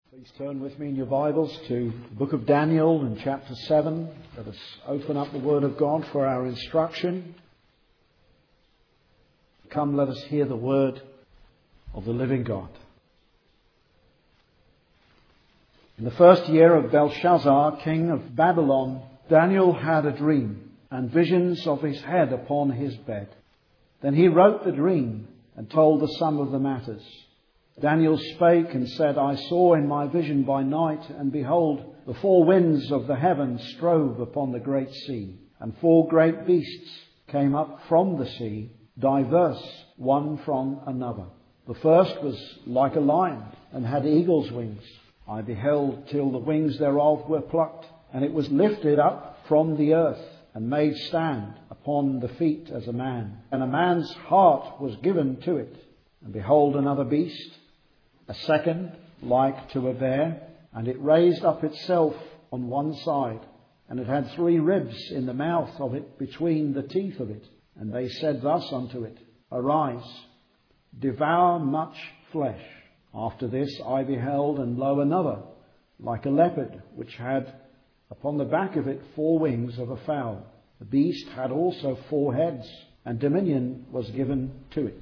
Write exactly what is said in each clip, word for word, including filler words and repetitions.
Please turn with me in your Bibles to the book of Daniel in chapter seven. Let us open up the Word of God for our instruction. Come, let us hear the word of the living God. In the first year of Belshazzar, king of Babylon, Daniel had a dream and visions of his head upon his bed. Then he wrote the dream and told the sum of the matters. Daniel spake and said, I saw in my vision by night, and behold, the four winds of the heaven strove upon the great sea, and four great beasts came up from the sea, diverse one from another. The first was like a lion, and had eagle's wings. I beheld till the wings thereof were plucked, and it was lifted up from the earth, and made stand upon the feet as a man. And a man's heart was given to it. And behold, another beast, a second like to a bear, and it raised up itself on one side, and it had three ribs in the mouth of it between the teeth of it. And they said thus unto it, Arise, devour much flesh. After this I beheld, and lo, another, like a leopard, which had upon the back of it four wings of a fowl. The beast had also four heads, and dominion was given to it.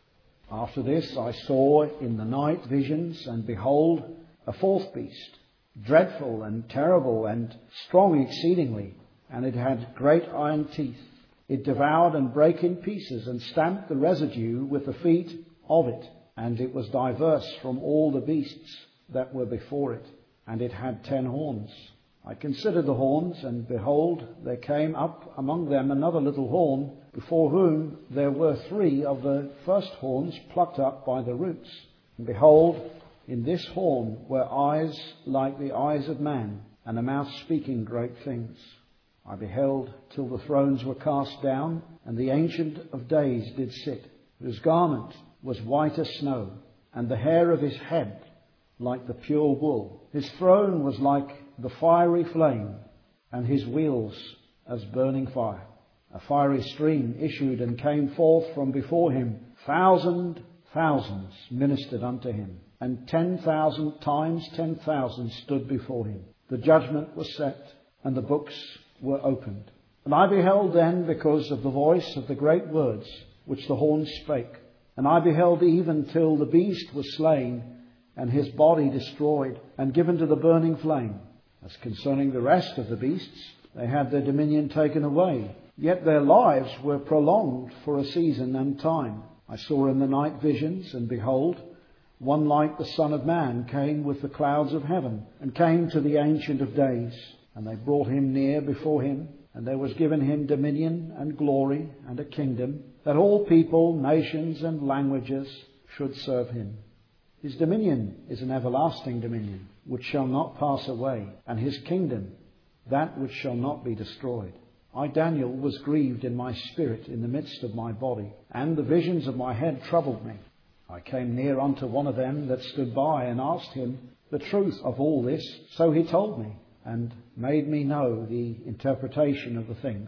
After this I saw in the night visions, and behold, a fourth beast, dreadful and terrible and strong exceedingly, and it had great iron teeth. It devoured and brake in pieces, and stamped the residue with the feet of it, and it was diverse from all the beasts that were before it, and it had ten horns. I considered the horns, and behold, there came up among them another little horn, before whom there were three of the first horns plucked up by the roots. And behold, in this horn were eyes like the eyes of man, and a mouth speaking great things. I beheld till the thrones were cast down, and the Ancient of Days did sit, whose garment was white as snow, and the hair of his head like the pure wool. His throne was like the fiery flame, and his wheels as burning fire. A fiery stream issued and came forth from before him. Thousand thousands ministered unto him, and ten thousand times ten thousand stood before him. The judgment was set, and the books were opened. And I beheld then, because of the voice of the great words which the horn spake. And I beheld even till the beast was slain, and his body destroyed, and given to the burning flame. As concerning the rest of the beasts, they had their dominion taken away, yet their lives were prolonged for a season and time. I saw in the night visions, and behold, one like the Son of Man came with the clouds of heaven, and came to the Ancient of Days. And they brought him near before him, and there was given him dominion and glory and a kingdom, that all people, nations, and languages should serve him. His dominion is an everlasting dominion, which shall not pass away, and his kingdom that which shall not be destroyed. I, Daniel, was grieved in my spirit in the midst of my body, and the visions of my head troubled me. I came near unto one of them that stood by, and asked him the truth of all this. So he told me, and made me know the interpretation of the things.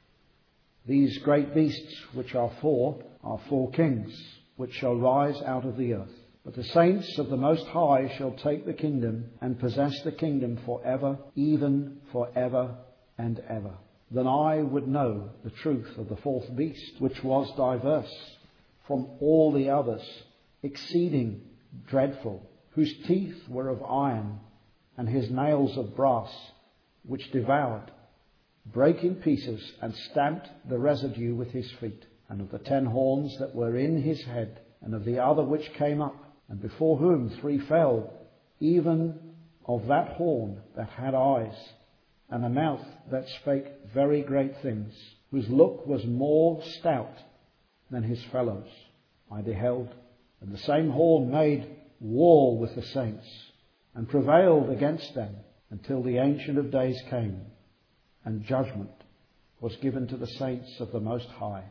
These great beasts which are four are four kings, which shall rise out of the earth. But the saints of the Most High shall take the kingdom, and possess the kingdom for ever, even for ever and ever. Then I would know the truth of the fourth beast, which was diverse from all the others, exceeding dreadful, whose teeth were of iron, and his nails of brass, which devoured, brake in pieces, and stamped the residue with his feet. And of the ten horns that were in his head, and of the other which came up, and before whom three fell, even of that horn that had eyes, and a mouth that spake very great things, whose look was more stout than his fellows. I beheld, and the same horn made war with the saints, and prevailed against them, until the Ancient of Days came, and judgment was given to the saints of the Most High.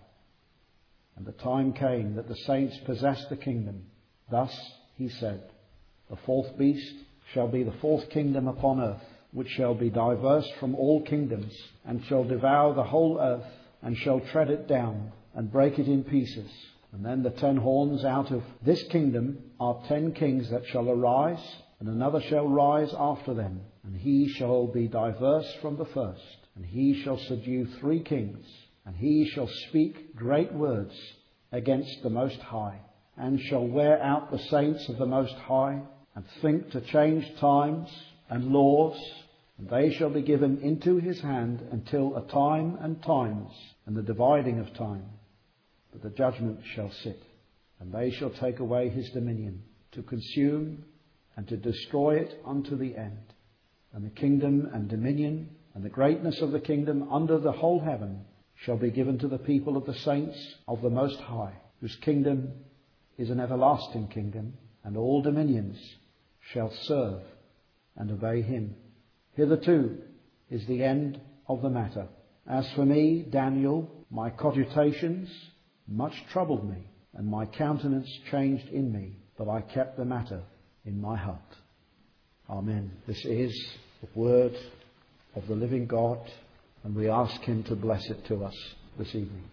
And the time came that the saints possessed the kingdom. Thus he said, The fourth beast shall be the fourth kingdom upon earth, which shall be diverse from all kingdoms, and shall devour the whole earth, and shall tread it down, and break it in pieces. And then the ten horns out of this kingdom are ten kings that shall arise, and another shall rise after them, and he shall be diverse from the first, and he shall subdue three kings, and he shall speak great words against the Most High, and shall wear out the saints of the Most High, and think to change times and laws, and they shall be given into his hand until a time and times, and the dividing of time. But the judgment shall sit, and they shall take away his dominion, to consume and to destroy it unto the end. And the kingdom and dominion and the greatness of the kingdom under the whole heaven shall be given to the people of the saints of the Most High, whose kingdom is an everlasting kingdom, and all dominions shall serve and obey him. Hitherto is the end of the matter. As for me, Daniel, my cogitations much troubled me, and my countenance changed in me, but I kept the matter in my heart. Amen. This is the word of the living God, and we ask him to bless it to us this evening.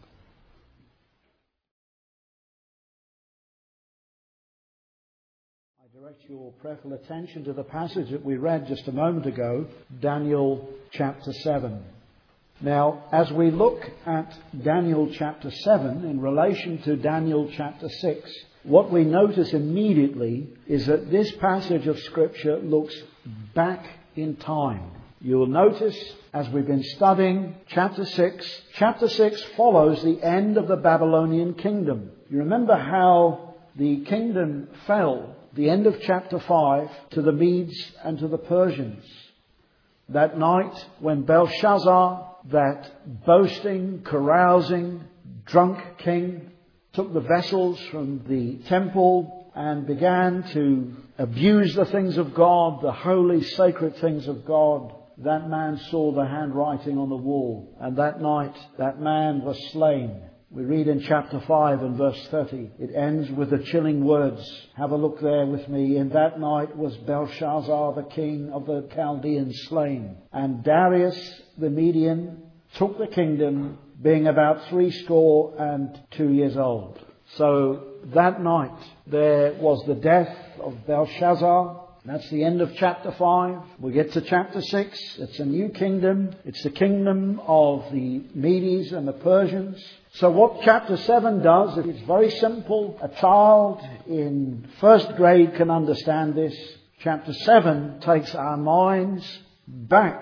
I direct your prayerful attention to the passage that we read just a moment ago, Daniel chapter seven. Now, as we look at Daniel chapter seven in relation to Daniel chapter six, what we notice immediately is that this passage of Scripture looks back in time. You will notice, as we've been studying chapter six, chapter six follows the end of the Babylonian kingdom. You remember how the kingdom fell, the end of chapter five, to the Medes and to the Persians. That night when Belshazzar, that boasting, carousing, drunk king, took the vessels from the temple and began to abuse the things of God, the holy, sacred things of God, that man saw the handwriting on the wall. And that night, that man was slain. We read in chapter five and verse thirty. It ends with the chilling words. Have a look there with me. In that night was Belshazzar, the king of the Chaldeans, slain. And Darius the Median took the kingdom, being about three score and two years old. So that night there was the death of Belshazzar. That's the end of chapter five. We get to chapter six. It's a new kingdom. It's the kingdom of the Medes and the Persians. So what chapter seven does, it's very simple. A child in first grade can understand this. Chapter seven takes our minds back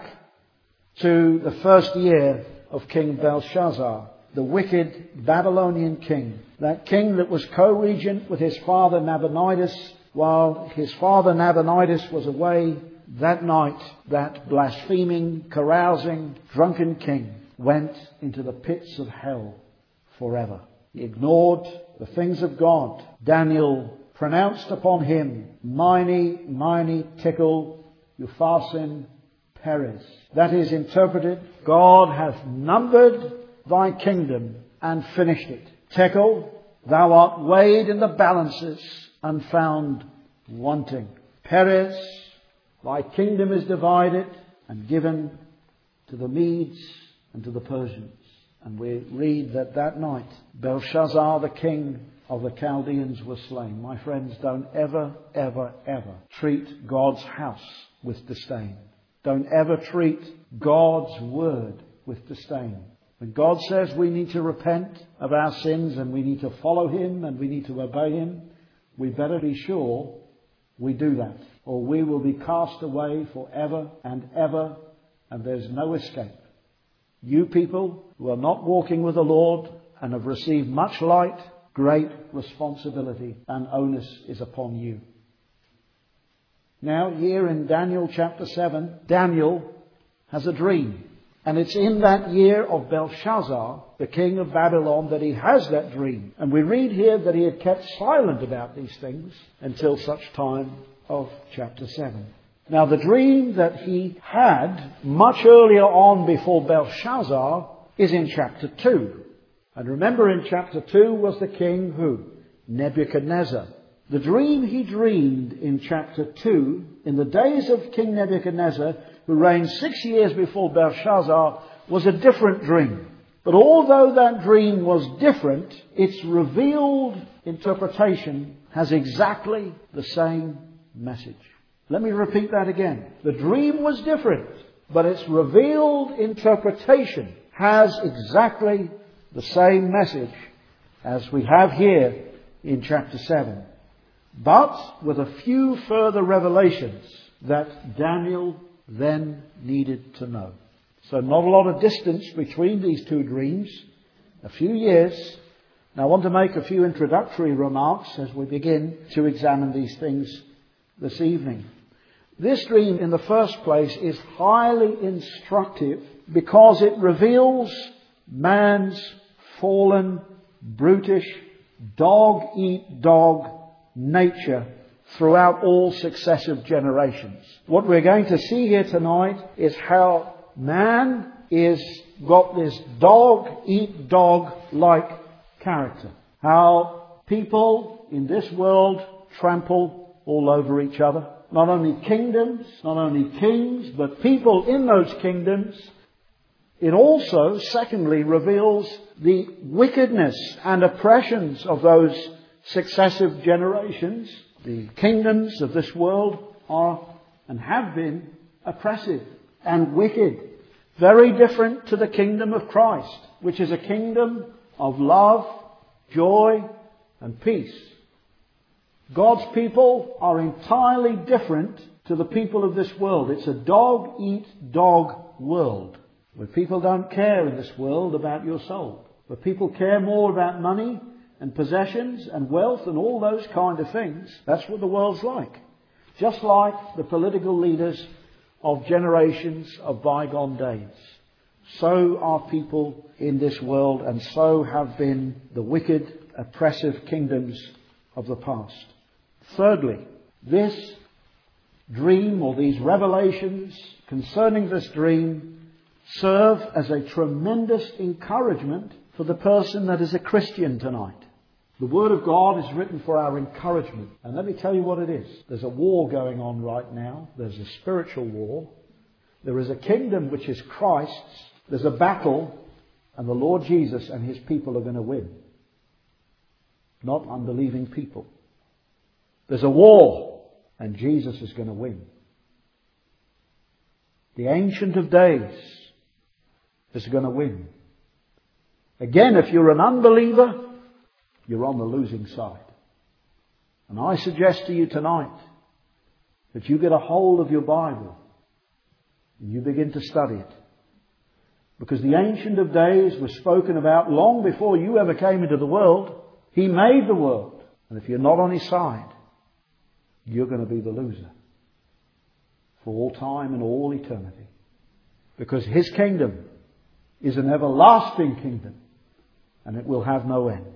to the first year of King Belshazzar, the wicked Babylonian king. That king that was co-regent with his father Nabonidus. While his father Nabonidus was away, that night, that blaspheming, carousing, drunken king went into the pits of hell forever. He ignored the things of God. Daniel pronounced upon him, Mene, Mene, Tekel, Upharsin, Peres. That is interpreted, God hath numbered thy kingdom and finished it. Tekel, thou art weighed in the balances and found wanting. Peres, thy kingdom is divided and given to the Medes and to the Persians. And we read that that night Belshazzar, the king of the Chaldeans, was slain. My friends, don't ever, ever, ever treat God's house with disdain. Don't ever treat God's word with disdain. When God says we need to repent of our sins and we need to follow him and we need to obey him, we better be sure we do that, or we will be cast away forever and ever, and there's no escape. You people who are not walking with the Lord and have received much light, great responsibility and onus is upon you. Now, here in Daniel chapter seven, Daniel has a dream. And it's in that year of Belshazzar, the king of Babylon, that he has that dream. And we read here that he had kept silent about these things until such time of chapter seven. Now, the dream that he had much earlier on before Belshazzar is in chapter two. And remember, in chapter two was the king who? Nebuchadnezzar. The dream he dreamed in chapter two, in the days of King Nebuchadnezzar, who reigned six years before Belshazzar, was a different dream. But although that dream was different, its revealed interpretation has exactly the same message. Let me repeat that again. The dream was different, but its revealed interpretation has exactly the same message as we have here in chapter seven, but with a few further revelations that Daniel then needed to know. So not a lot of distance between these two dreams, a few years. Now I want to make a few introductory remarks as we begin to examine these things this evening. This dream, in the first place, is highly instructive because it reveals man's fallen, brutish, dog-eat-dog nature throughout all successive generations. What we're going to see here tonight is how man is got this dog-eat-dog-like character. How people in this world trample all over each other. Not only kingdoms, not only kings, but people in those kingdoms. It also, secondly, reveals the wickedness and oppressions of those successive generations. The kingdoms of this world are and have been oppressive and wicked. Very different to the kingdom of Christ, which is a kingdom of love, joy, and peace. God's people are entirely different to the people of this world. It's a dog-eat-dog world, where people don't care in this world about your soul. Where people care more about money and possessions and wealth and all those kind of things. That's what the world's like. Just like the political leaders of generations of bygone days. So are people in this world, and so have been the wicked, oppressive kingdoms of the past. Thirdly, this dream, or these revelations concerning this dream, serve as a tremendous encouragement for the person that is a Christian tonight. The Word of God is written for our encouragement. And let me tell you what it is. There's a war going on right now. There's a spiritual war. There is a kingdom which is Christ's. There's a battle, and the Lord Jesus and His people are going to win. Not unbelieving people. There's a war, and Jesus is going to win. The Ancient of Days is going to win. Again, if you're an unbeliever, you're on the losing side. And I suggest to you tonight that you get a hold of your Bible and you begin to study it. Because the Ancient of Days was spoken about long before you ever came into the world. He made the world. And if you're not on His side, you're going to be the loser for all time and all eternity. Because His kingdom is an everlasting kingdom, and it will have no end.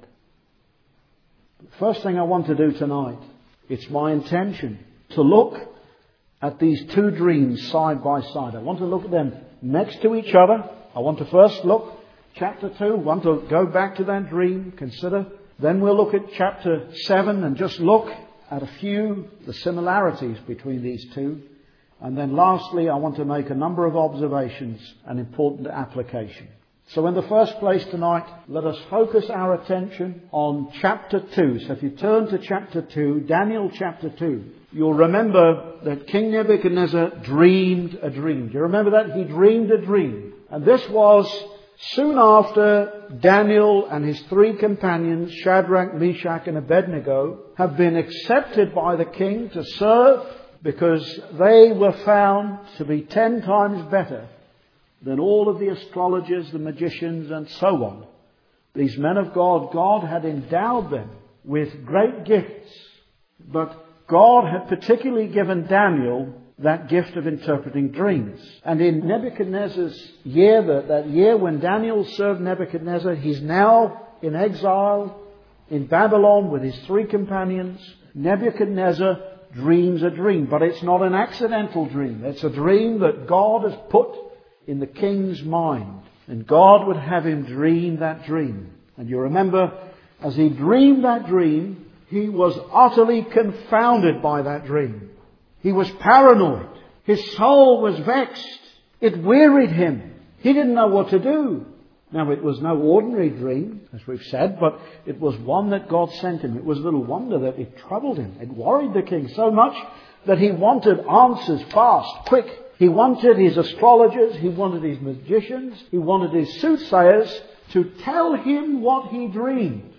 The first thing I want to do tonight, it's my intention to look at these two dreams side by side. I want to look at them next to each other. I want to first look chapter two, want to go back to that dream, consider. Then we'll look at chapter seven and just look at a few, the similarities between these two. And then lastly, I want to make a number of observations and important application. So in the first place tonight, let us focus our attention on chapter two. So if you turn to chapter two, Daniel chapter two, you'll remember that King Nebuchadnezzar dreamed a dream. Do you remember that? He dreamed a dream. And this was soon after Daniel and his three companions, Shadrach, Meshach and Abednego, have been accepted by the king to serve because they were found to be ten times better than all of the astrologers, the magicians and so on. These men of God, God had endowed them with great gifts, but God had particularly given Daniel that gift of interpreting dreams. And in Nebuchadnezzar's year, that, that year when Daniel served Nebuchadnezzar, he's now in exile in Babylon with his three companions. Nebuchadnezzar dreams a dream, but it's not an accidental dream. It's a dream that God has put in the king's mind. And God would have him dream that dream. And you remember, as he dreamed that dream, he was utterly confounded by that dream. He was paranoid. His soul was vexed. It wearied him. He didn't know what to do. Now, it was no ordinary dream, as we've said, but it was one that God sent him. It was little wonder that it troubled him. It worried the king so much that he wanted answers fast, quick. He wanted his astrologers, he wanted his magicians, he wanted his soothsayers to tell him what he dreamed.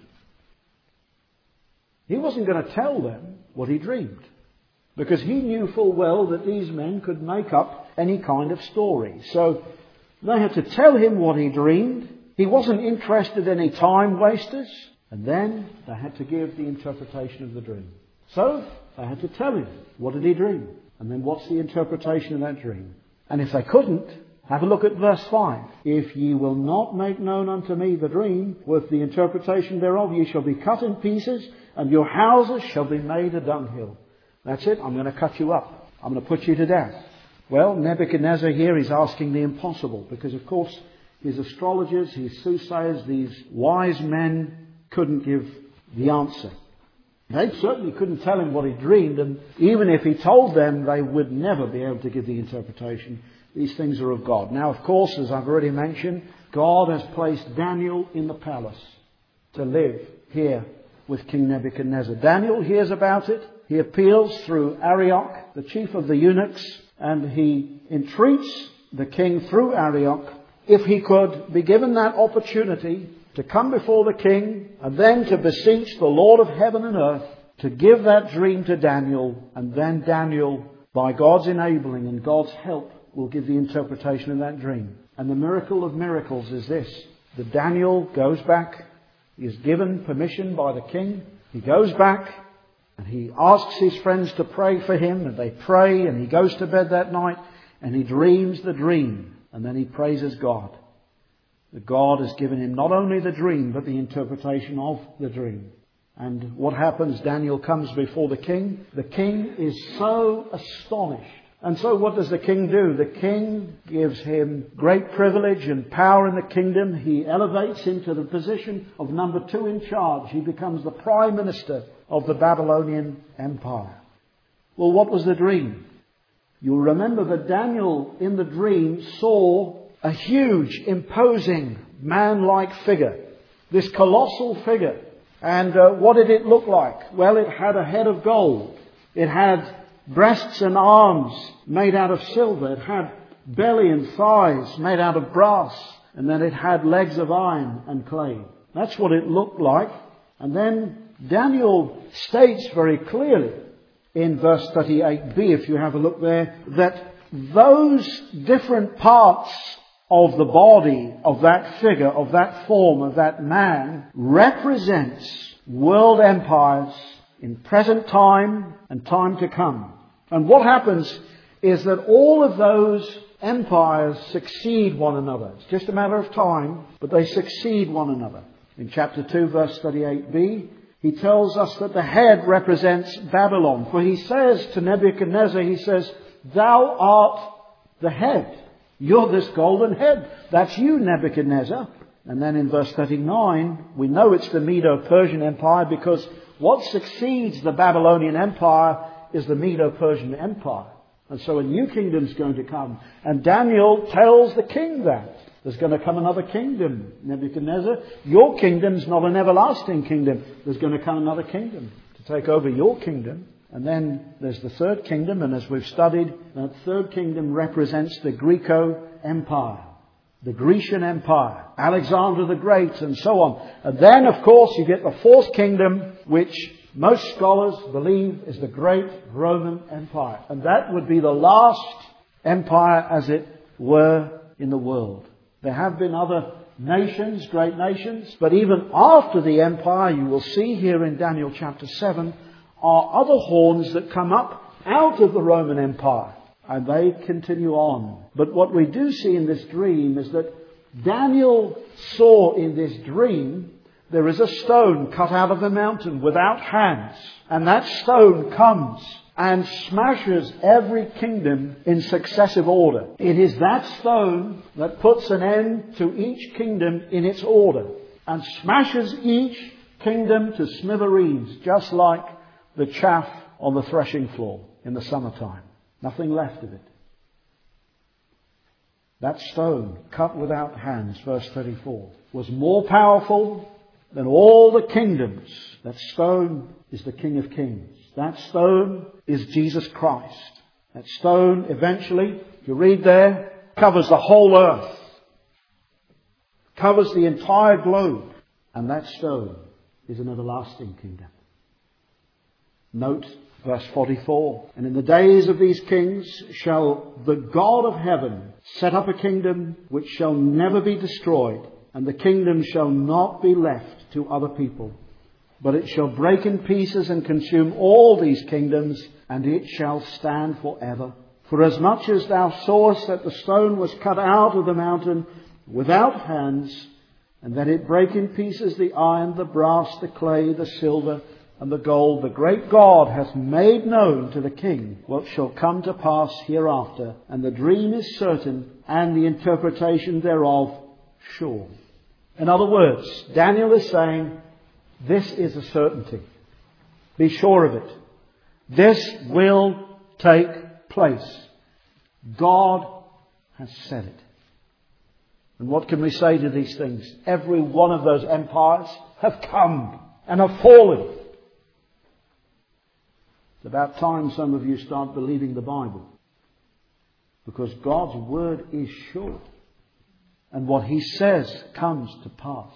He wasn't going to tell them what he dreamed, because he knew full well that these men could make up any kind of story. So they had to tell him what he dreamed. He wasn't interested in any time wasters. And then they had to give the interpretation of the dream. So they had to tell him, what did he dream? And then what's the interpretation of that dream? And if they couldn't, have a look at verse five. If ye will not make known unto me the dream with the interpretation thereof, ye shall be cut in pieces, and your houses shall be made a dunghill. That's it. I'm going to cut you up. I'm going to put you to death. Well, Nebuchadnezzar here is asking the impossible, because of course his astrologers, his soothsayers, these wise men couldn't give the answer. They certainly couldn't tell him what he dreamed, and even if he told them, they would never be able to give the interpretation. These things are of God. Now, of course, as I've already mentioned, God has placed Daniel in the palace to live here with King Nebuchadnezzar. Daniel hears about it. He appeals through Arioch, the chief of the eunuchs, and he entreats the king through Arioch, if he could be given that opportunity to come before the king and then to beseech the Lord of heaven and earth to give that dream to Daniel, and then Daniel, by God's enabling and God's help, will give the interpretation of that dream. And the miracle of miracles is this, that Daniel goes back, he is given permission by the king, he goes back and he asks his friends to pray for him, and they pray, and he goes to bed that night and he dreams the dream, and then he praises God. That God has given him not only the dream, but the interpretation of the dream. And what happens? Daniel comes before the king. The king is so astonished. And so what does the king do? The king gives him great privilege and power in the kingdom. He elevates him to the position of number two in charge. He becomes the prime minister of the Babylonian Empire. Well, what was the dream? You'll remember that Daniel in the dream saw a huge, imposing, man-like figure. This colossal figure. And uh, what did it look like? Well, it had a head of gold. It had breasts and arms made out of silver. It had belly and thighs made out of brass. And then it had legs of iron and clay. That's what it looked like. And then Daniel states very clearly in verse thirty-eight b, if you have a look there, that those different parts of the body of that figure, of that form, of that man, represents world empires in present time and time to come. And what happens is that all of those empires succeed one another. It's just a matter of time, but they succeed one another. In chapter two, verse thirty-eight b, he tells us that the head represents Babylon. For he says to Nebuchadnezzar, he says, "Thou art the head. You're this golden head. That's you, Nebuchadnezzar." And then in verse thirty-nine, we know it's the Medo-Persian Empire, because what succeeds the Babylonian Empire is the Medo-Persian Empire. And so a new kingdom's going to come. And Daniel tells the king that. There's going to come another kingdom, Nebuchadnezzar. Your kingdom's not an everlasting kingdom. There's going to come another kingdom to take over your kingdom. And then there's the third kingdom, and as we've studied, that third kingdom represents the Greco-Empire, the Grecian Empire, Alexander the Great, and so on. And then, of course, you get the fourth kingdom, which most scholars believe is the great Roman Empire. And that would be the last empire, as it were, in the world. There have been other nations, great nations, but even after the empire, you will see here in Daniel chapter seven, are other horns that come up out of the Roman Empire, and they continue on. But what we do see in this dream is that Daniel saw in this dream there is a stone cut out of a mountain without hands, and that stone comes and smashes every kingdom in successive order. It is that stone that puts an end to each kingdom in its order and smashes each kingdom to smithereens, just like the chaff on the threshing floor in the summertime. Nothing left of it. That stone, cut without hands, verse thirty-four, was more powerful than all the kingdoms. That stone is the King of Kings. That stone is Jesus Christ. That stone eventually, if you read there, covers the whole earth. Covers the entire globe. And that stone is an everlasting kingdom. Note verse forty-four. And in the days of these kings shall the God of heaven set up a kingdom which shall never be destroyed, and the kingdom shall not be left to other people, but it shall break in pieces and consume all these kingdoms, and it shall stand forever. For as much as thou sawest that the stone was cut out of the mountain without hands, and that it break in pieces the iron, the brass, the clay, the silver, and the gold, the great God hath made known to the king what shall come to pass hereafter. And the dream is certain, and the interpretation thereof sure. In other words, Daniel is saying, this is a certainty. Be sure of it. This will take place. God has said it. And what can we say to these things? Every one of those empires have come and have fallen. It's about time some of you start believing the Bible. Because God's word is sure. And what He says comes to pass.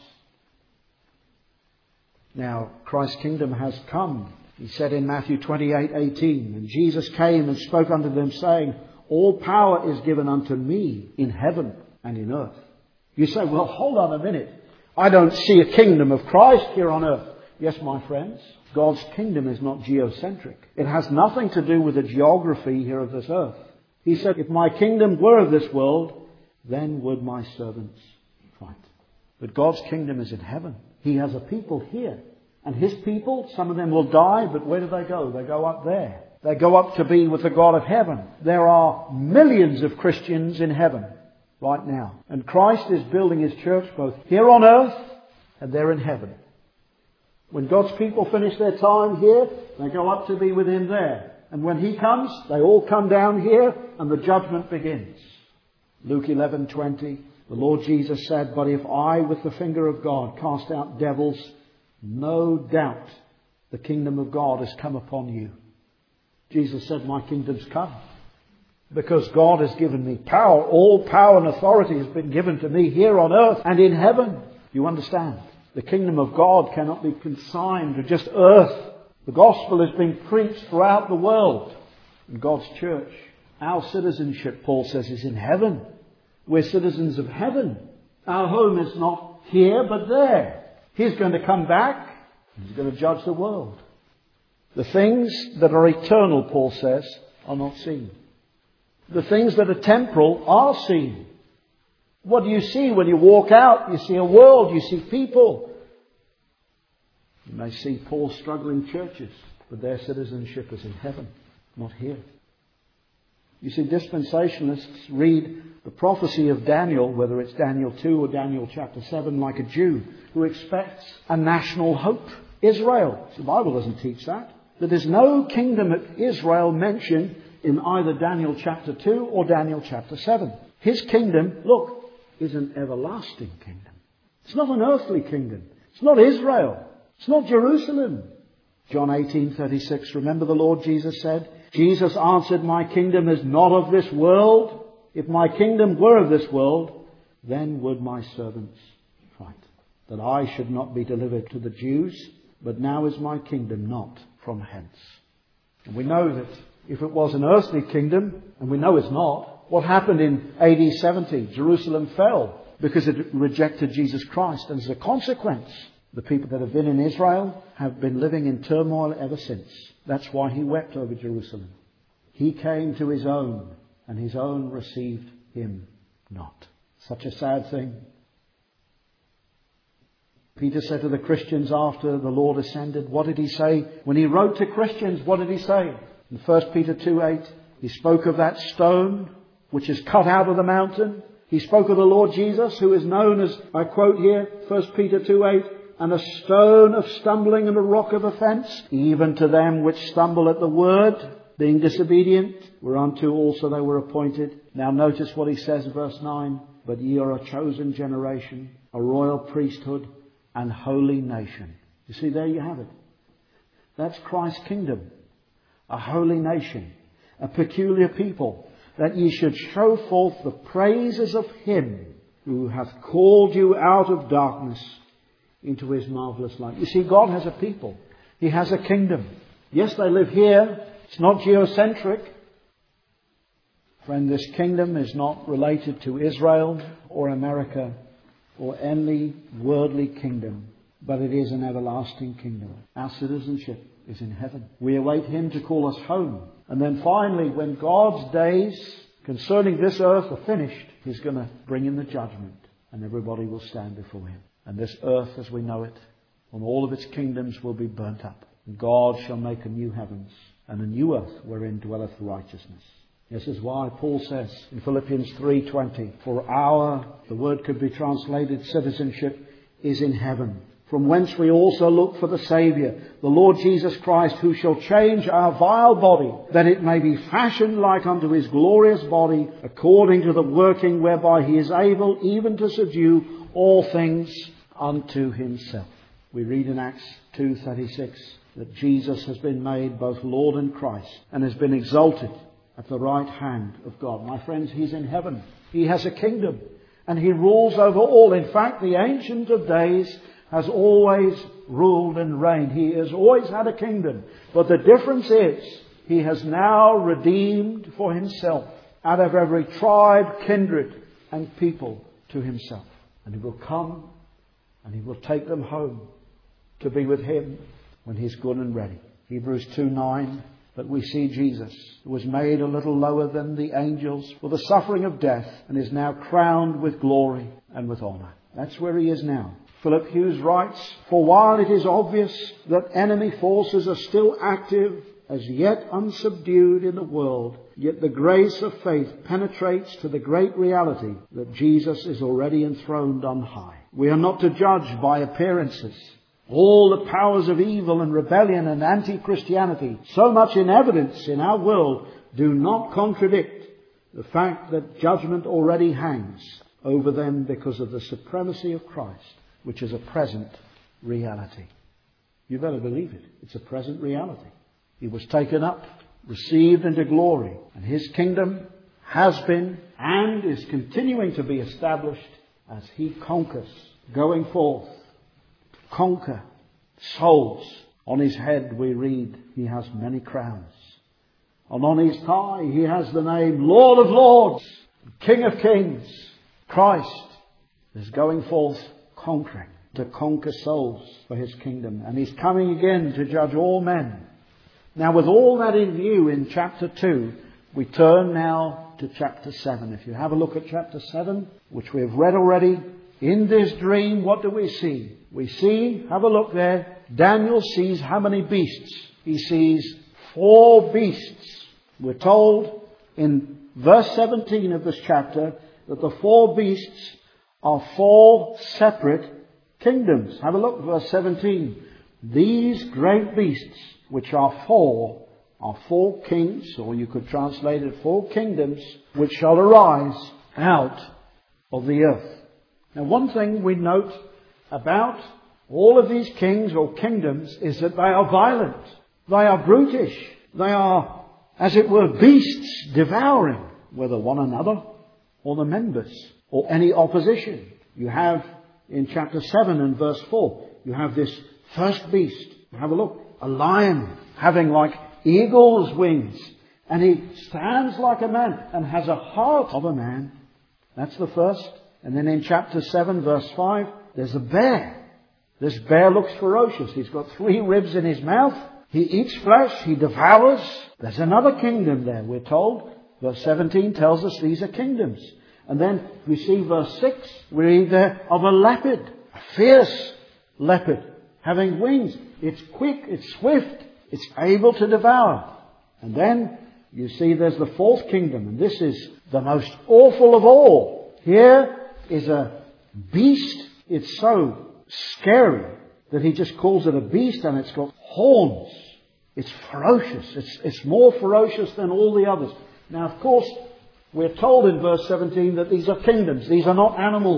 Now, Christ's kingdom has come. He said in Matthew twenty-eight eighteen, and Jesus came and spoke unto them, saying, all power is given unto me in heaven and in earth. You say, well, hold on a minute. I don't see a kingdom of Christ here on earth. Yes, my friends, God's kingdom is not geocentric. It has nothing to do with the geography here of this earth. He said, if my kingdom were of this world, then would my servants fight. But God's kingdom is in heaven. He has a people here. And His people, some of them will die, but where do they go? They go up there. They go up to be with the God of heaven. There are millions of Christians in heaven right now. And Christ is building His church both here on earth and there in heaven. When God's people finish their time here, they go up to be with Him there. And when He comes, they all come down here and the judgment begins. Luke eleven twenty, the Lord Jesus said, but if I with the finger of God cast out devils, no doubt the kingdom of God has come upon you. Jesus said, my kingdom's come. Because God has given me power. All power and authority has been given to me here on earth and in heaven. You understand? The kingdom of God cannot be consigned to just earth. The gospel is being preached throughout the world in God's church. Our citizenship, Paul says, is in heaven. We're citizens of heaven. Our home is not here but there. He's going to come back. He's going to judge the world. The things that are eternal, Paul says, are not seen. The things that are temporal are seen. What do you see when you walk out? You see a world, you see people. You may see poor struggling churches, but their citizenship is in heaven, not here. You see, dispensationalists read the prophecy of Daniel, whether it's Daniel two or Daniel chapter seven, like a Jew who expects a national hope. Israel. The Bible doesn't teach that. There is no kingdom of Israel mentioned in either Daniel chapter two or Daniel chapter seven. His kingdom, look, is an everlasting kingdom. It's not an earthly kingdom. It's not Israel. It's not Jerusalem. John eighteen thirty-six, remember the Lord Jesus said, Jesus answered, my kingdom is not of this world. If my kingdom were of this world, then would my servants fight, that I should not be delivered to the Jews, but now is my kingdom not from hence. And we know that if it was an earthly kingdom, and we know it's not, what happened in A D seventy? Jerusalem fell because it rejected Jesus Christ. And as a consequence, the people that have been in Israel have been living in turmoil ever since. That's why He wept over Jerusalem. He came to His own, and His own received Him not. Such a sad thing. Peter said to the Christians after the Lord ascended, what did he say? When he wrote to Christians, what did he say? In First Peter two eight, he spoke of that stone which is cut out of the mountain. He spoke of the Lord Jesus, who is known as, I quote here, First Peter two eight, and a stone of stumbling and a rock of offence, even to them which stumble at the word, being disobedient, whereunto also they were appointed. Now notice what he says, verse nine, but ye are a chosen generation, a royal priesthood, and holy nation. You see, there you have it. That's Christ's kingdom. a holy nation, a peculiar people, that ye should show forth the praises of Him who hath called you out of darkness into His marvellous light. You see, God has a people. He has a kingdom. Yes, they live here. It's not geocentric. Friend, this kingdom is not related to Israel or America or any worldly kingdom, but it is an everlasting kingdom. Our citizenship is in heaven. We await Him to call us home. And then finally, when God's days concerning this earth are finished, He's going to bring in the judgment, and everybody will stand before Him. And this earth as we know it, and all of its kingdoms will be burnt up. And God shall make a new heavens and a new earth wherein dwelleth righteousness. This is why Paul says in Philippians three twenty, for our, the word could be translated citizenship, is in heaven, from whence we also look for the Saviour, the Lord Jesus Christ, who shall change our vile body, that it may be fashioned like unto His glorious body, according to the working whereby He is able even to subdue all things unto Himself. We read in Acts two thirty-six that Jesus has been made both Lord and Christ, and has been exalted at the right hand of God. My friends, He's in heaven. He has a kingdom, and He rules over all. In fact, the Ancient of Days has always ruled and reigned. He has always had a kingdom. But the difference is, He has now redeemed for Himself out of every tribe, kindred, and people to Himself. And He will come and He will take them home to be with Him when He's good and ready. Hebrews two nine. But we see Jesus, who was made a little lower than the angels for the suffering of death, and is now crowned with glory and with honour. That's where He is now. Philip Hughes writes, for while it is obvious that enemy forces are still active, as yet unsubdued in the world, yet the grace of faith penetrates to the great reality that Jesus is already enthroned on high. We are not to judge by appearances. All the powers of evil and rebellion and anti-Christianity, so much in evidence in our world, do not contradict the fact that judgment already hangs over them because of the supremacy of Christ, which is a present reality. You better believe it. It's a present reality. He was taken up, received into glory, and His kingdom has been and is continuing to be established as He conquers, going forth conquer souls. On His head we read He has many crowns. And on His thigh He has the name Lord of Lords, King of Kings. Christ is going forth conquering, to conquer souls for His kingdom. And He's coming again to judge all men. Now, with all that in view in chapter two, we turn now to chapter seven. If you have a look at chapter seven, which we have read already, in this dream, what do we see? We see, have a look there, Daniel sees how many beasts? He sees four beasts. We're told in verse seventeen of this chapter that the four beasts are four separate kingdoms. Have a look, verse seventeen. These great beasts, which are four, are four kings, or you could translate it four kingdoms, which shall arise out of the earth. Now, one thing we note about all of these kings or kingdoms is that they are violent. They are brutish. They are, as it were, beasts devouring, whether one another or the members or any opposition. You have in chapter seven and verse four, you have this first beast. Have a look. A lion having like eagle's wings. And he stands like a man and has a heart of a man. That's the first. And then in chapter seven, verse five, there's a bear. This bear looks ferocious. He's got three ribs in his mouth. He eats flesh. He devours. There's another kingdom there, we're told. Verse seventeen tells us these are kingdoms. And then we see verse six, we read there of a leopard. A fierce leopard having wings. It's quick. It's swift. It's able to devour. And then you see there's the fourth kingdom. And this is the most awful of all. Here is a beast. It's so scary that he just calls it a beast, and it's got horns. It's ferocious. It's, it's more ferocious than all the others. Now, of course, we're told in verse seventeen that these are kingdoms. These are not animals.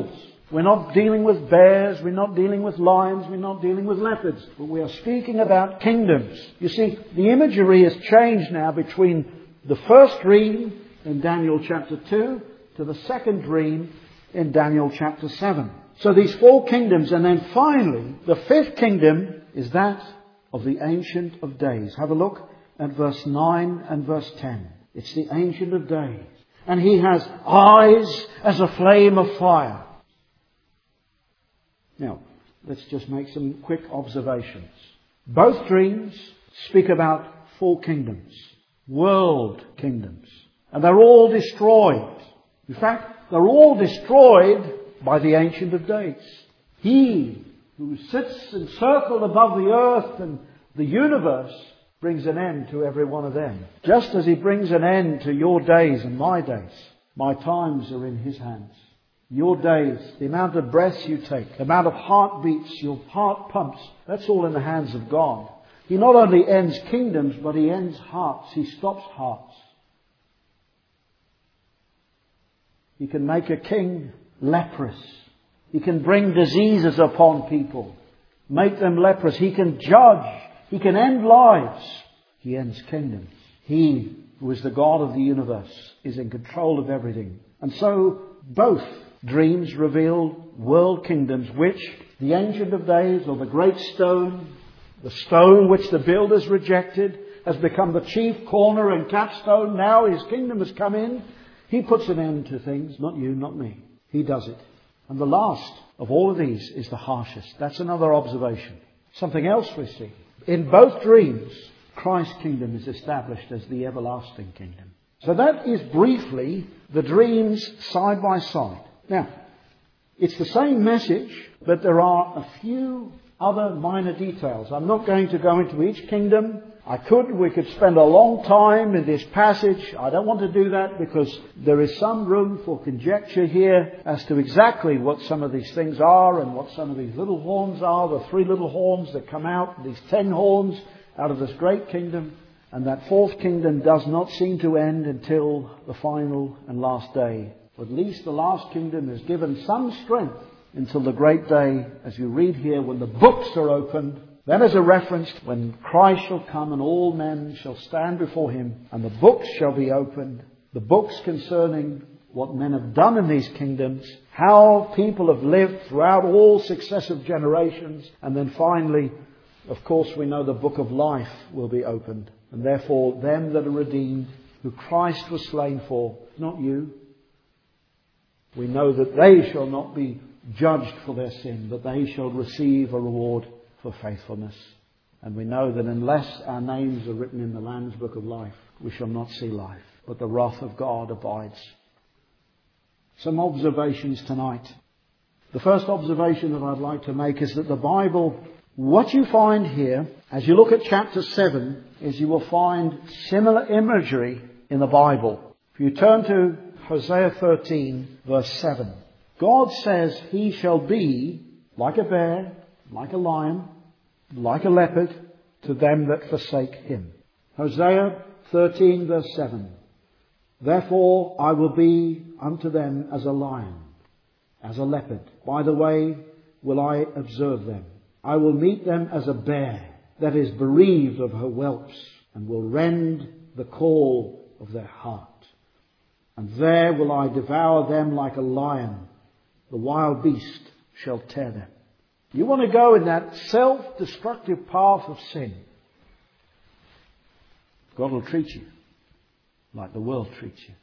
We're not dealing with bears, we're not dealing with lions, we're not dealing with leopards, but we are speaking about kingdoms. You see, the imagery has changed now between the first dream in Daniel chapter two to the second dream in Daniel chapter seven. So these four kingdoms, and then finally, the fifth kingdom is that of the Ancient of Days. Have a look at verse nine and verse ten. It's the Ancient of Days. And he has eyes as a flame of fire. Now, let's just make some quick observations. Both dreams speak about four kingdoms, world kingdoms. And they're all destroyed. In fact, they're all destroyed by the Ancient of Days. He who sits encircled above the earth and the universe brings an end to every one of them. Just as he brings an end to your days and my days. My times are in his hands. Your days, the amount of breaths you take, the amount of heartbeats your heart pumps, that's all in the hands of God. He not only ends kingdoms, but he ends hearts. He stops hearts. He can make a king leprous. He can bring diseases upon people, make them leprous. He can judge. He can end lives. He ends kingdoms. He, who is the God of the universe, is in control of everything. And so both dreams reveal world kingdoms which the Ancient of Days, or the great stone, the stone which the builders rejected, has become the chief corner and capstone. Now his kingdom has come in. He puts an end to things, not you, not me. He does it. And the last of all of these is the harshest. That's another observation. Something else we see. In both dreams, Christ's kingdom is established as the everlasting kingdom. So that is briefly the dreams side by side. Now, it's the same message, but there are a few other minor details. I'm not going to go into each kingdom. I could, we could spend a long time in this passage. I don't want to do that because there is some room for conjecture here as to exactly what some of these things are and what some of these little horns are, the three little horns that come out, these ten horns out of this great kingdom. And that fourth kingdom does not seem to end until the final and last day. At least the last kingdom is given some strength until the great day, as you read here, when the books are opened. Then as a reference, when Christ shall come and all men shall stand before him, and the books shall be opened, the books concerning what men have done in these kingdoms, how people have lived throughout all successive generations, and then finally, of course, we know the book of life will be opened. And therefore, them that are redeemed, who Christ was slain for, not you, we know that they shall not be judged for their sin, but they shall receive a reward for faithfulness. And we know that unless our names are written in the Lamb's book of life, we shall not see life, but the wrath of God abides. Some observations tonight. The first observation that I'd like to make is that the Bible, what you find here, as you look at chapter seven, is you will find similar imagery in the Bible. If you turn to Hosea thirteen, verse seven. God says he shall be like a bear, like a lion, like a leopard, to them that forsake him. Hosea thirteen, verse seven. Therefore I will be unto them as a lion, as a leopard. By the way will I observe them. I will meet them as a bear that is bereaved of her whelps, and will rend the call of their heart. And there will I devour them like a lion. The wild beast shall tear them. You want to go in that self-destructive path of sin, God will treat you like the world treats you.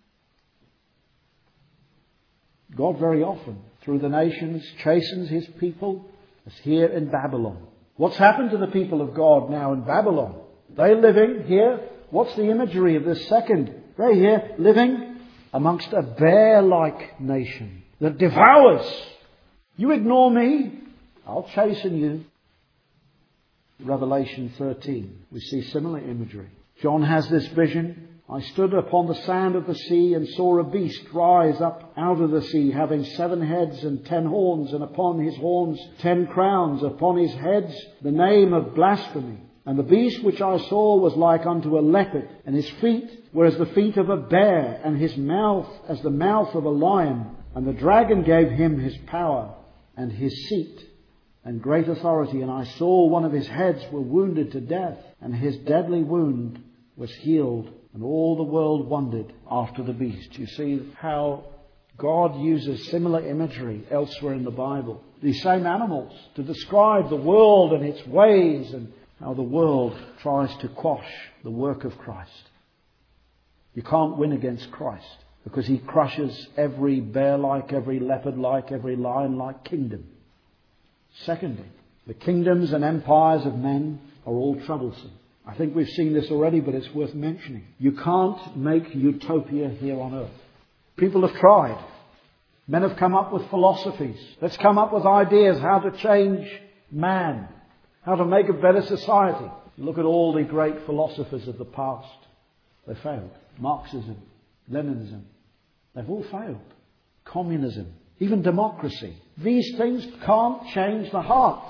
God very often, through the nations, chastens his people, as here in Babylon. What's happened to the people of God now in Babylon? They're living here. What's the imagery of this second? They're here living amongst a bear-like nation that devours. You ignore me, I'll chasten you. Revelation thirteen, we see similar imagery. John has this vision. I stood upon the sand of the sea and saw a beast rise up out of the sea, having seven heads and ten horns, and upon his horns ten crowns, upon his heads the name of blasphemy. And the beast which I saw was like unto a leopard, and his feet were as the feet of a bear, and his mouth as the mouth of a lion. And the dragon gave him his power and his seat and great authority. And I saw one of his heads were wounded to death, and his deadly wound was healed. And all the world wondered after the beast. You see how God uses similar imagery elsewhere in the Bible. These same animals to describe the world and its ways, and how the world tries to quash the work of Christ. You can't win against Christ, because he crushes every bear-like, every leopard-like, every lion-like kingdom. Secondly, the kingdoms and empires of men are all troublesome. I think we've seen this already, but it's worth mentioning. You can't make utopia here on earth. People have tried. Men have come up with philosophies. Let's come up with ideas how to change man, how to make a better society. Look at all the great philosophers of the past. They failed. Marxism, Leninism, they've all failed. Communism, even democracy. These things can't change the heart.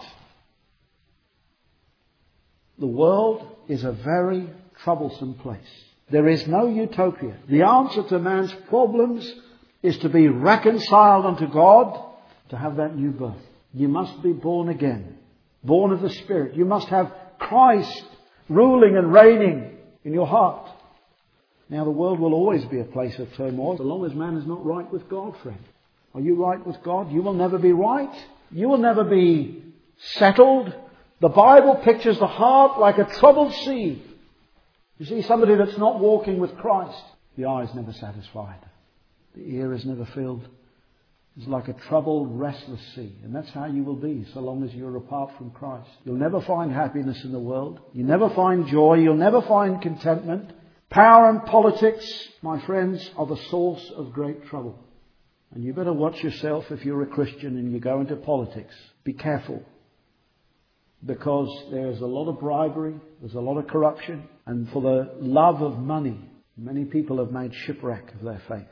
The world is a very troublesome place. There is no utopia. The answer to man's problems is to be reconciled unto God, to have that new birth. You must be born again, born of the Spirit. You must have Christ ruling and reigning in your heart. Now, the world will always be a place of turmoil, so long as man is not right with God, friend. Are you right with God? You will never be right. You will never be settled. The Bible pictures the heart like a troubled sea. You see, somebody that's not walking with Christ, the eye is never satisfied. The ear is never filled. It's like a troubled, restless sea. And that's how you will be so long as you're apart from Christ. You'll never find happiness in the world. You'll never find joy. You'll never find contentment. Power and politics, my friends, are the source of great trouble. And you better watch yourself if you're a Christian and you go into politics. Be careful. Because there's a lot of bribery, there's a lot of corruption, and for the love of money, many people have made shipwreck of their faith.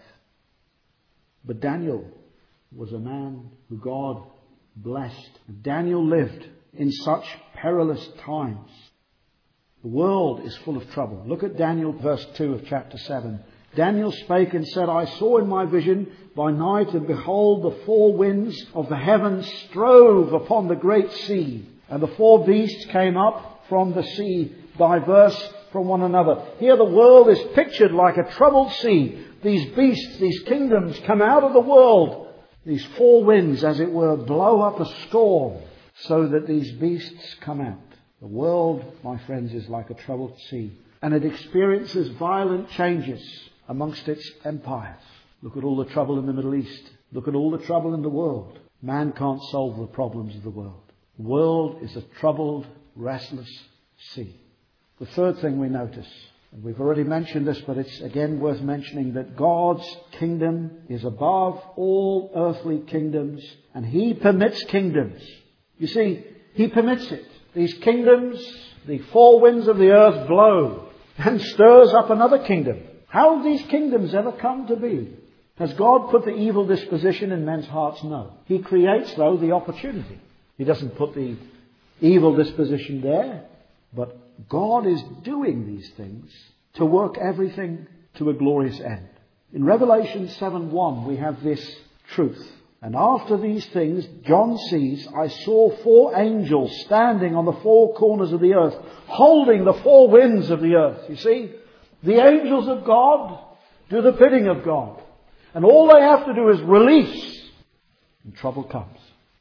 But Daniel was a man who God blessed. Daniel lived in such perilous times. The world is full of trouble. Look at Daniel verse two of chapter seven. Daniel spake and said, I saw in my vision by night, and behold, the four winds of the heavens strove upon the great sea. And the four beasts came up from the sea, diverse from one another. Here the world is pictured like a troubled sea. These beasts, these kingdoms come out of the world. These four winds, as it were, blow up a storm so that these beasts come out. The world, my friends, is like a troubled sea. And it experiences violent changes amongst its empires. Look at all the trouble in the Middle East. Look at all the trouble in the world. Man can't solve the problems of the world. The world is a troubled, restless sea. The third thing we notice, and we've already mentioned this, but it's again worth mentioning, that God's kingdom is above all earthly kingdoms, and He permits kingdoms. You see, He permits it. These kingdoms, the four winds of the earth blow and stirs up another kingdom. How have these kingdoms ever come to be? Has God put the evil disposition in men's hearts? No. He creates, though, the opportunity. He doesn't put the evil disposition there, but God is doing these things to work everything to a glorious end. In Revelation seven one, we have this truth. And after these things, John sees, I saw four angels standing on the four corners of the earth, holding the four winds of the earth. You see, the angels of God do the bidding of God. And all they have to do is release, and trouble comes.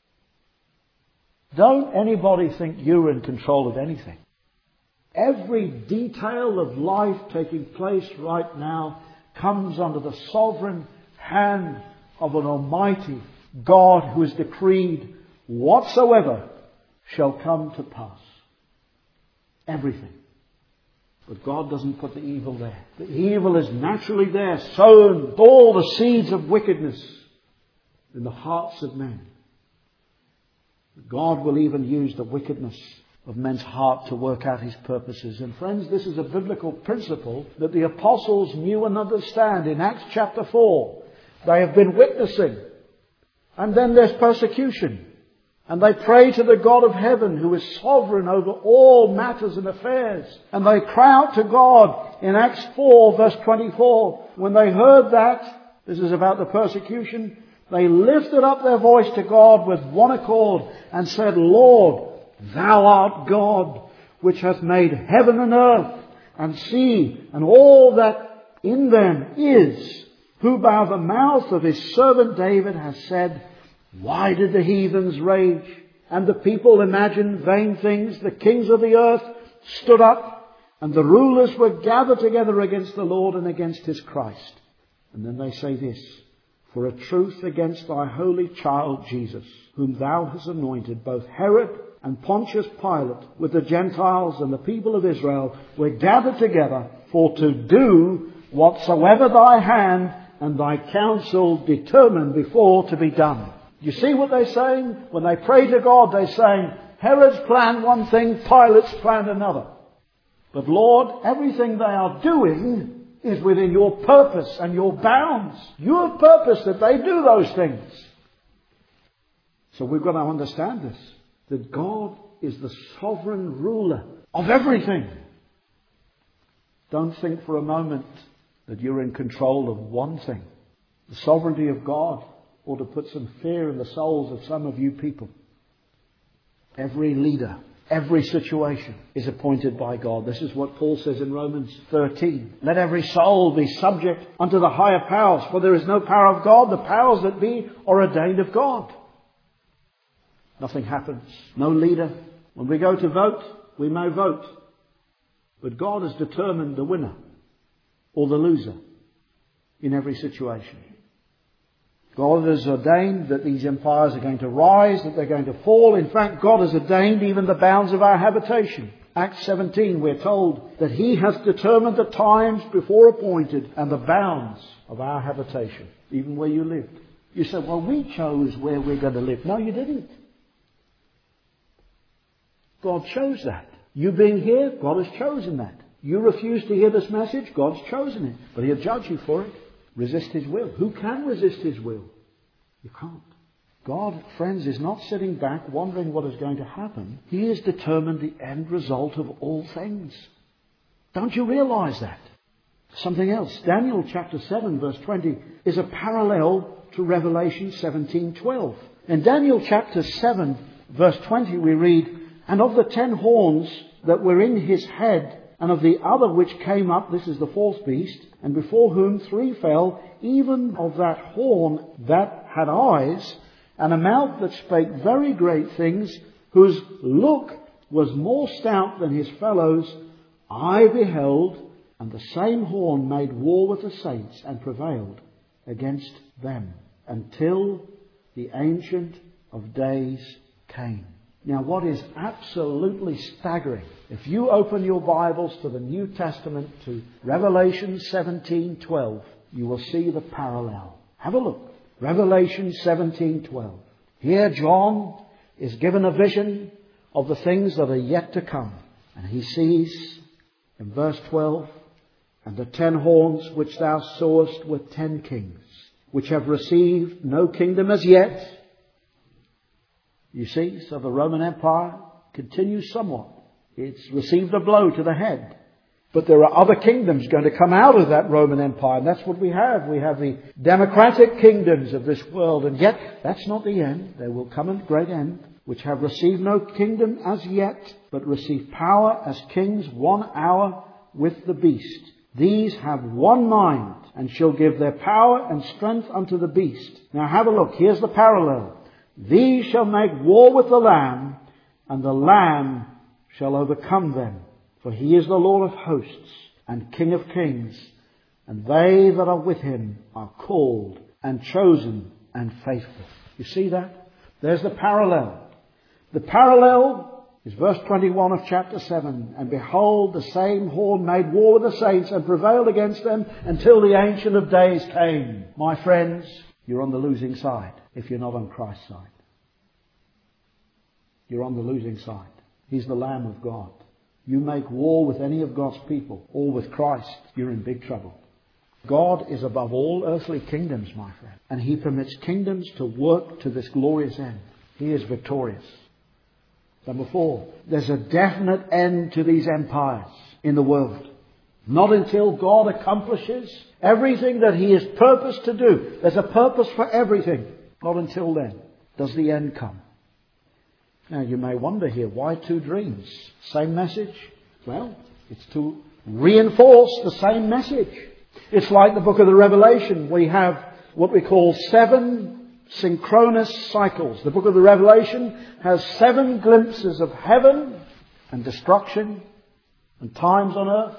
Don't anybody think you're in control of anything. Every detail of life taking place right now comes under the sovereign hand of an almighty God who has decreed whatsoever shall come to pass. Everything. But God doesn't put the evil there. The evil is naturally there, sown, all the seeds of wickedness in the hearts of men. God will even use the wickedness of men's heart to work out His purposes. And friends, this is a biblical principle that the apostles knew and understand. In Acts chapter four, they have been witnessing. And then there's persecution. And they pray to the God of heaven, who is sovereign over all matters and affairs. And they cry out to God in Acts four verse twenty-four. When they heard that, this is about the persecution, They lifted up their voice to God with one accord and said, Lord, Thou art God, which hath made heaven and earth and sea and all that in them is, who by the mouth of his servant David has said, why did the heathens rage and the people imagine vain things? The kings of the earth stood up and the rulers were gathered together against the Lord and against his Christ. And then they say this, for a truth against thy holy child Jesus, whom thou hast anointed, both Herod and Pontius Pilate with the Gentiles and the people of Israel were gathered together for to do whatsoever thy hand and thy counsel determined before to be done. You see what they're saying? When they pray to God, they're saying, Herod's planned one thing, Pilate's planned another. But Lord, everything they are doing is within your purpose and your bounds. You have purpose that they do those things. So we've got to understand this, that God is the sovereign ruler of everything. Don't think for a moment that you're in control of one thing. The sovereignty of God ought to put some fear in the souls of some of you people. Every leader, every situation is appointed by God. This is what Paul says in Romans thirteen. Let every soul be subject unto the higher powers, for there is no power of God. The powers that be are ordained of God. Nothing happens. No leader. When we go to vote, we may vote. But God has determined the winner or the loser in every situation. God has ordained that these empires are going to rise, that they're going to fall. In fact, God has ordained even the bounds of our habitation. Acts seventeen, we're told that He has determined the times before appointed and the bounds of our habitation, even where you lived. You say, well, we chose where we're going to live. No, you didn't. God chose that. You being here, God has chosen that. You refuse to hear this message, God's chosen it. But He'll judge you for it. Resist His will. Who can resist His will? You can't. God, friends, is not sitting back wondering what is going to happen. He has determined the end result of all things. Don't you realize that? Something else. Daniel chapter seven verse twenty is a parallel to Revelation seventeen twelve. In Daniel chapter seven verse twenty we read, and of the ten horns that were in his head, and of the other which came up, this is the fourth beast, and before whom three fell, even of that horn that had eyes, and a mouth that spake very great things, whose look was more stout than his fellows, I beheld, and the same horn made war with the saints, and prevailed against them, until the Ancient of Days came. Now, what is absolutely staggering, if you open your Bibles to the New Testament, to Revelation seventeen twelve, you will see the parallel. Have a look. Revelation seventeen twelve. Here John is given a vision of the things that are yet to come. And he sees in verse twelve, and the ten horns which thou sawest were ten kings, which have received no kingdom as yet. You see, so the Roman Empire continues somewhat. It's received a blow to the head. But there are other kingdoms going to come out of that Roman Empire. And that's what we have. We have the democratic kingdoms of this world. And yet, that's not the end. There will come a great end, which have received no kingdom as yet, but receive power as kings one hour with the beast. These have one mind, and shall give their power and strength unto the beast. Now have a look. Here's the parallel. These shall make war with the Lamb, and the Lamb shall overcome them. For he is the Lord of hosts, and King of kings, and they that are with him are called, and chosen, and faithful. You see that? There's the parallel. The parallel is verse twenty-one of chapter seven. And behold, the same horn made war with the saints, and prevailed against them, until the Ancient of Days came. My friends, you're on the losing side if you're not on Christ's side. You're on the losing side. He's the Lamb of God. You make war with any of God's people, or with Christ, you're in big trouble. God is above all earthly kingdoms, my friend. And He permits kingdoms to work to this glorious end. He is victorious. Number four, there's a definite end to these empires in the world. Not until God accomplishes everything that He has purposed to do. There's a purpose for everything. Not until then does the end come. Now you may wonder here, why two dreams? Same message? Well, it's to reinforce the same message. It's like the book of the Revelation. We have what we call seven synchronous cycles. The book of the Revelation has seven glimpses of heaven and destruction and times on earth.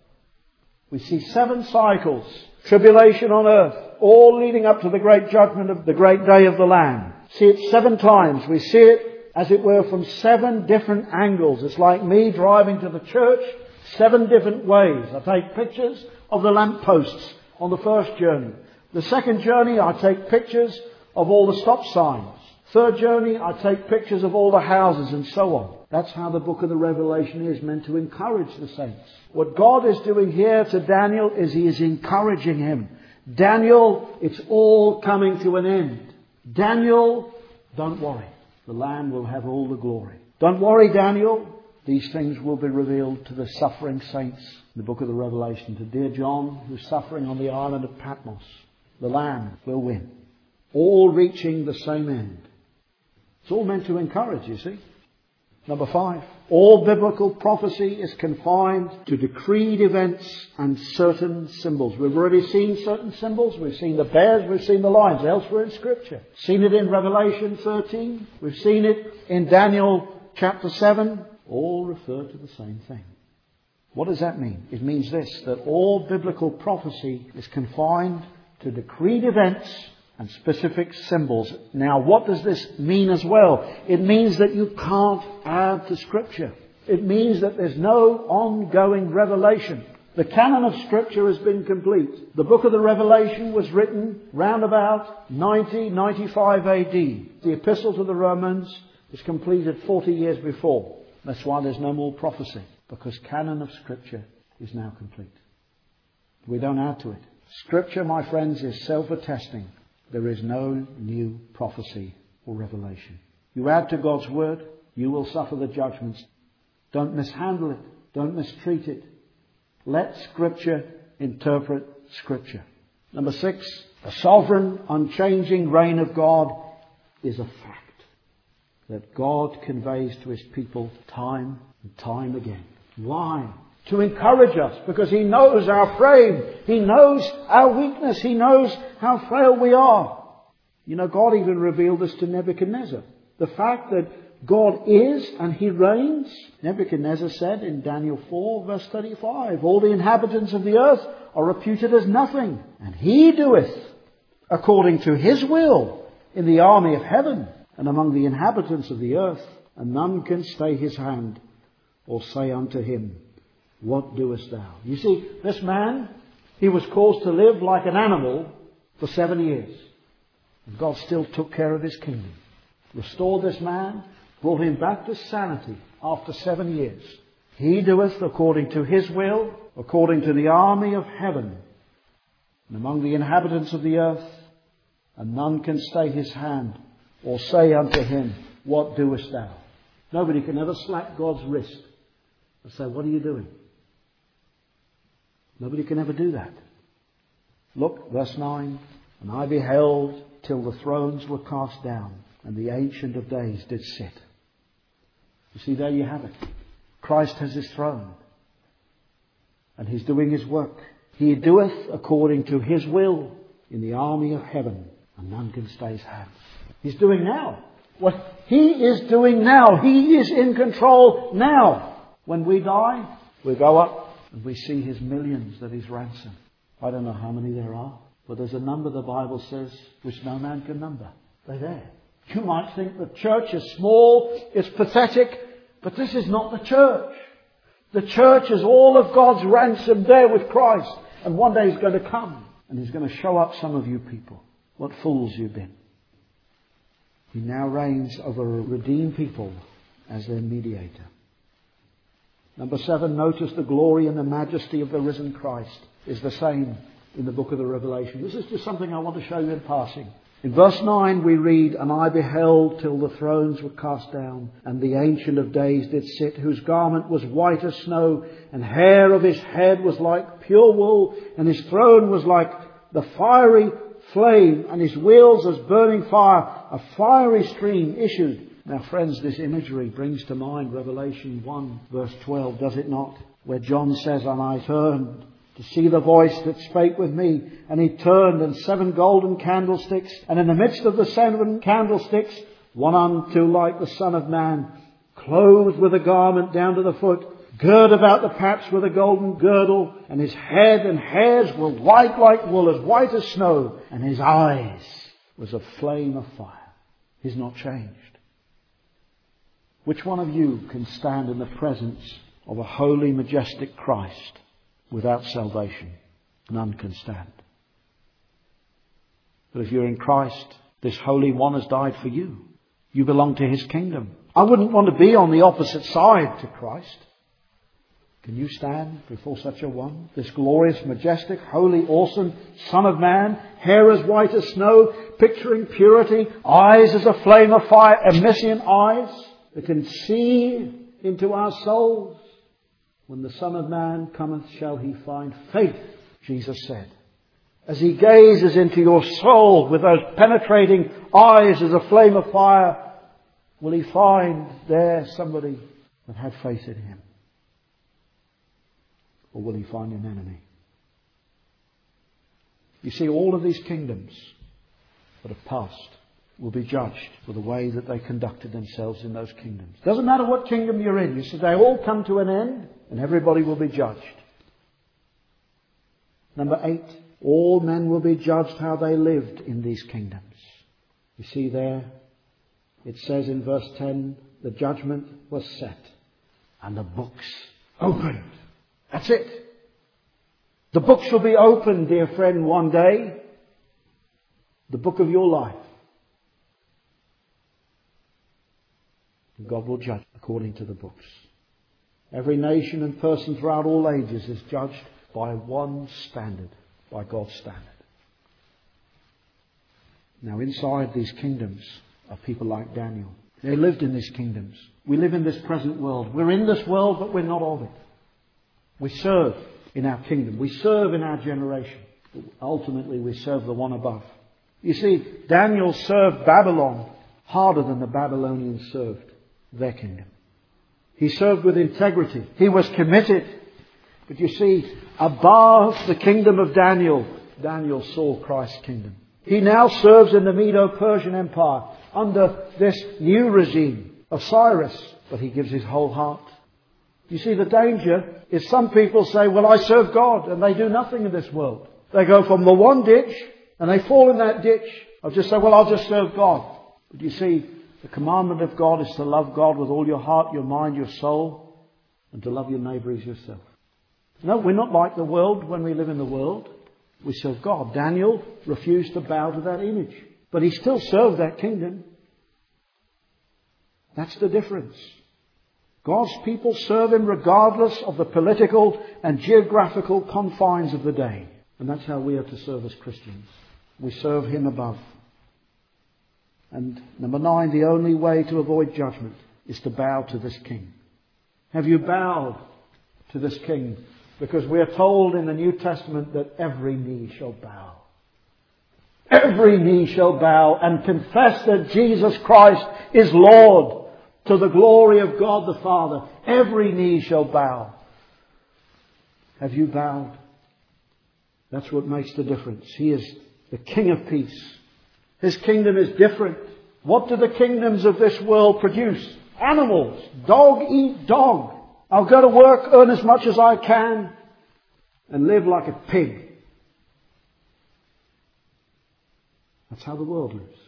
We see seven cycles. Tribulation on earth, all leading up to the great judgment of the great day of the Lamb. See it seven times. We see it, as it were, from seven different angles. It's like me driving to the church seven different ways. I take pictures of the lampposts on the first journey. The second journey, I take pictures of all the stop signs. Third journey, I take pictures of all the houses and so on. That's how the book of the Revelation is meant to encourage the saints. What God is doing here to Daniel is He is encouraging him. Daniel, it's all coming to an end. Daniel, don't worry. The Lamb will have all the glory. Don't worry, Daniel. These things will be revealed to the suffering saints in the book of the Revelation. To dear John, who's suffering on the island of Patmos. The Lamb will win. All reaching the same end. It's all meant to encourage, you see. Number five. All biblical prophecy is confined to decreed events and certain symbols. We've already seen certain symbols. We've seen the bears, we've seen the lions elsewhere in Scripture. Seen it in Revelation thirteen. We've seen it in Daniel chapter seven. All refer to the same thing. What does that mean? It means this, that all biblical prophecy is confined to decreed events and specific symbols. Now, what does this mean as well? It means that you can't add to Scripture. It means that there's no ongoing revelation. The canon of Scripture has been complete. The book of the Revelation was written round about ninety, ninety-five A D. The epistle to the Romans was completed forty years before. That's why there's no more prophecy, because canon of Scripture is now complete. We don't add to it. Scripture, my friends, is self-attesting. There is no new prophecy or revelation. You add to God's word, you will suffer the judgments. Don't mishandle it. Don't mistreat it. Let Scripture interpret Scripture. Number six, the sovereign, unchanging reign of God is a fact that God conveys to His people time and time again. Why? To encourage us, because He knows our frame. He knows our weakness. He knows how frail we are. You know, God even revealed this to Nebuchadnezzar. The fact that God is and He reigns. Nebuchadnezzar said in Daniel four verse thirty-five, all the inhabitants of the earth are reputed as nothing, and He doeth according to His will in the army of heaven and among the inhabitants of the earth, and none can stay His hand or say unto Him, what doest thou? You see, this man, he was caused to live like an animal for seven years. And God still took care of His kingdom. Restored this man, brought him back to sanity after seven years. He doeth according to His will, according to the army of heaven, and among the inhabitants of the earth, and none can stay His hand or say unto Him, what doest thou? Nobody can ever slap God's wrist and say, what are you doing? Nobody can ever do that. Look, verse nine. And I beheld till the thrones were cast down, and the Ancient of Days did sit. You see, there you have it. Christ has His throne, and He's doing His work. He doeth according to His will in the army of heaven, and none can stay His hand. He's doing now what He is doing now. He is in control now. When we die, we go up and we see His millions that He's ransomed. I don't know how many there are, but there's a number, the Bible says, which no man can number. They're there. You might think the church is small, it's pathetic, but this is not the church. The church is all of God's ransom there with Christ. And one day He's going to come and He's going to show up some of you people. What fools you've been. He now reigns over a redeemed people as their mediator. Number seven, notice the glory and the majesty of the risen Christ is the same in the book of the Revelation. This is just something I want to show you in passing. In verse nine we read, and I beheld till the thrones were cast down, and the Ancient of Days did sit, whose garment was white as snow, and hair of His head was like pure wool, and His throne was like the fiery flame, and his wheels as burning fire. A fiery stream issued. Now friends, this imagery brings to mind Revelation one verse twelve, does it not? Where John says, and I turned to see the voice that spake with me. And he turned, and seven golden candlesticks, and in the midst of the seven candlesticks, one unto like the Son of Man, clothed with a garment down to the foot, girt about the paps with a golden girdle, and his head and hairs were white like wool, as white as snow, and his eyes was a flame of fire. He's not changed. Which one of you can stand in the presence of a holy, majestic Christ without salvation? None can stand. But if you're in Christ, this Holy One has died for you. You belong to his kingdom. I wouldn't want to be on the opposite side to Christ. Can you stand before such a one? This glorious, majestic, holy, awesome Son of Man, hair as white as snow, picturing purity, eyes as a flame of fire, omniscient eyes that can see into our souls. When the Son of Man cometh, shall he find faith, Jesus said. As he gazes into your soul with those penetrating eyes as a flame of fire, will he find there somebody that had faith in him? Or will he find an enemy? You see, all of these kingdoms that have passed will be judged for the way that they conducted themselves in those kingdoms. Doesn't matter what kingdom you're in. You see, they all come to an end and everybody will be judged. Number eight, all men will be judged how they lived in these kingdoms. You see there, it says in verse ten, the judgment was set and the books opened. That's it. The books will be opened, dear friend, one day. The book of your life. God will judge according to the books. Every nation and person throughout all ages is judged by one standard, by God's standard. Now inside these kingdoms are people like Daniel. They lived in these kingdoms. We live in this present world. We're in this world, but we're not of it. We serve in our kingdom. We serve in our generation. Ultimately, we serve the one above. You see, Daniel served Babylon harder than the Babylonians served their kingdom. He served with integrity. He was committed. But you see, above the kingdom of Daniel, Daniel saw Christ's kingdom. He now serves in the Medo-Persian Empire under this new regime of Cyrus. But he gives his whole heart. You see, the danger is some people say, well, I serve God, and they do nothing in this world. They go from the one ditch and they fall in that ditch. I'll just say, well, I'll just serve God. But you see, the commandment of God is to love God with all your heart, your mind, your soul, and to love your neighbour as yourself. No, we're not like the world when we live in the world. We serve God. Daniel refused to bow to that image, but he still served that kingdom. That's the difference. God's people serve him regardless of the political and geographical confines of the day. And that's how we are to serve as Christians. We serve him above. And number nine, the only way to avoid judgment is to bow to this king. Have you bowed to this king? Because we are told in the New Testament that every knee shall bow. Every knee shall bow and confess that Jesus Christ is Lord. To the glory of God the Father, every knee shall bow. Have you bowed? That's what makes the difference. He is the King of peace. His kingdom is different. What do the kingdoms of this world produce? Animals. Dog eat dog. I'll go to work, earn as much as I can, and live like a pig. That's how the world lives.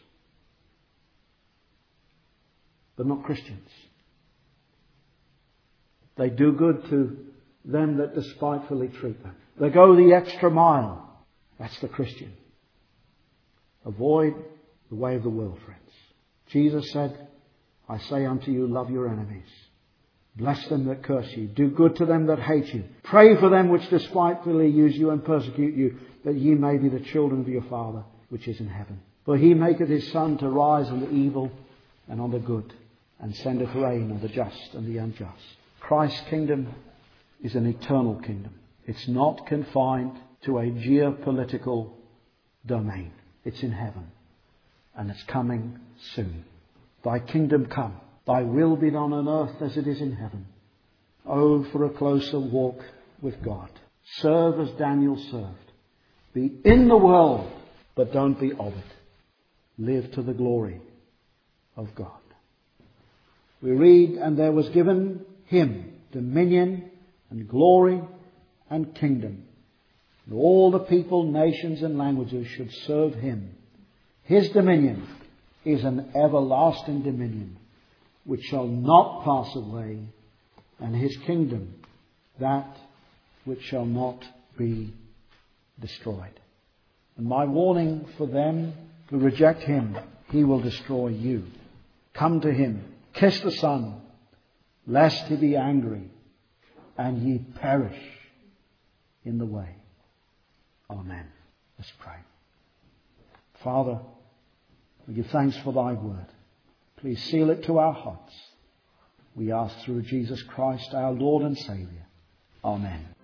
But not Christians. They do good to them that despitefully treat them. They go the extra mile. That's the Christian. Avoid the way of the world, friends. Jesus said, I say unto you, love your enemies. Bless them that curse you. Do good to them that hate you. Pray for them which despitefully use you and persecute you, that ye may be the children of your Father which is in heaven. For he maketh his sun to rise on the evil and on the good, and sendeth rain on the just and the unjust. Christ's kingdom is an eternal kingdom. It's not confined to a geopolitical domain. It's in heaven. And it's coming soon. Thy kingdom come. Thy will be done on earth as it is in heaven. Oh, for a closer walk with God. Serve as Daniel served. Be in the world, but don't be of it. Live to the glory of God. We read, and there was given him dominion and glory and kingdom. And all the people, nations and languages should serve him. His dominion is an everlasting dominion which shall not pass away, and his kingdom that which shall not be destroyed. And my warning for them who reject him, he will destroy you. Come to him, kiss the Son, lest he be angry and ye perish in the way. Amen. Let's pray. Father, we give thanks for thy word. Please seal it to our hearts. We ask through Jesus Christ, our Lord and Saviour. Amen.